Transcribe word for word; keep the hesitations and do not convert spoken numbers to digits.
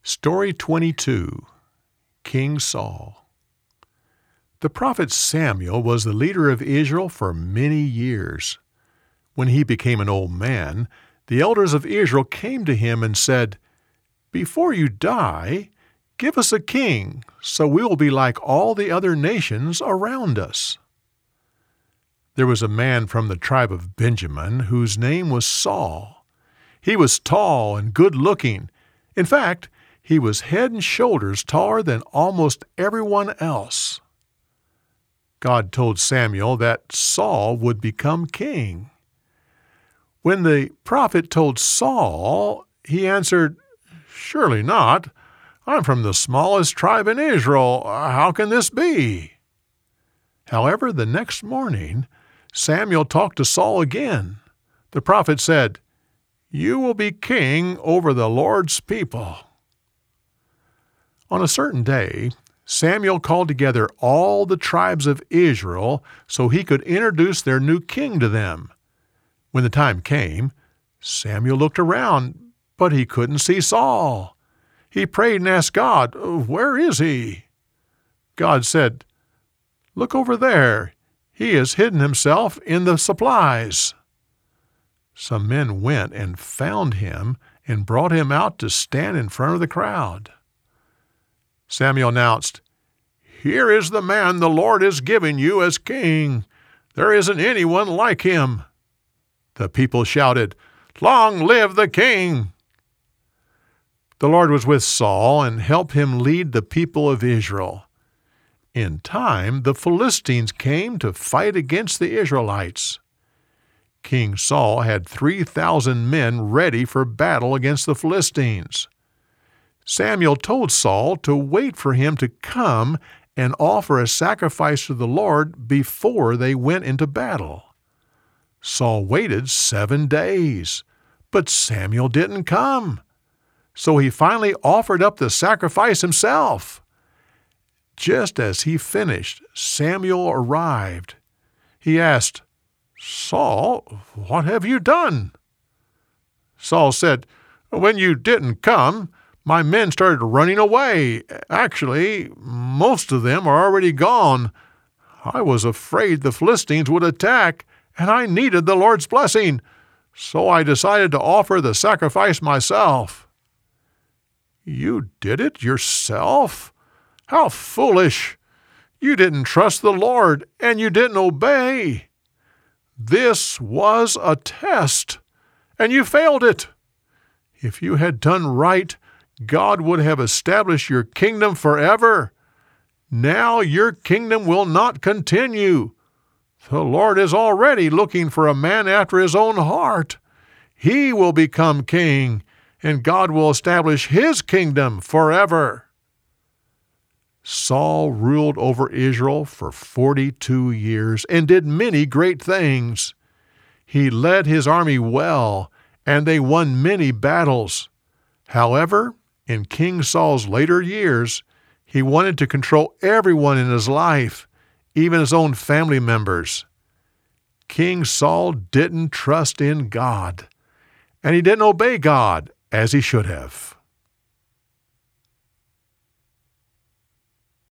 Story twenty-two, King Saul. The prophet Samuel was the leader of Israel for many years. When he became an old man, the elders of Israel came to him and said, "Before you die, give us a king, so we will be like all the other nations around us." There was a man from the tribe of Benjamin whose name was Saul. He was tall and good-looking. In fact, he was head and shoulders taller than almost everyone else. God told Samuel that Saul would become king. When the prophet told Saul, he answered, "Surely not. I'm from the smallest tribe in Israel. How can this be?" However, the next morning, Samuel talked to Saul again. The prophet said, "You will be king over the Lord's people." On a certain day, Samuel called together all the tribes of Israel so he could introduce their new king to them. When the time came, Samuel looked around, but he couldn't see Saul. He prayed and asked God, "Where is he?" God said, "Look over there. He has hidden himself in the supplies." Some men went and found him and brought him out to stand in front of the crowd. Samuel announced, "Here is the man the Lord is giving you as king. There isn't anyone like him." The people shouted, "Long live the king!" The Lord was with Saul and helped him lead the people of Israel. In time, the Philistines came to fight against the Israelites. King Saul had three thousand men ready for battle against the Philistines. Samuel told Saul to wait for him to come and offer a sacrifice to the Lord before they went into battle. Saul waited seven days, but Samuel didn't come. So he finally offered up the sacrifice himself. Just as he finished, Samuel arrived. He asked, "Saul, what have you done?" Saul said, "When you didn't come, my men started running away. Actually, most of them are already gone. I was afraid the Philistines would attack, and I needed the Lord's blessing, so I decided to offer the sacrifice myself." "You did it yourself? How foolish! You didn't trust the Lord, and you didn't obey. This was a test, and you failed it. If you had done right, God would have established your kingdom forever. Now your kingdom will not continue. The Lord is already looking for a man after his own heart. He will become king, and God will establish his kingdom forever." Saul ruled over Israel for forty-two years and did many great things. He led his army well, and they won many battles. However, in King Saul's later years, he wanted to control everyone in his life, even his own family members. King Saul didn't trust in God, and he didn't obey God as he should have.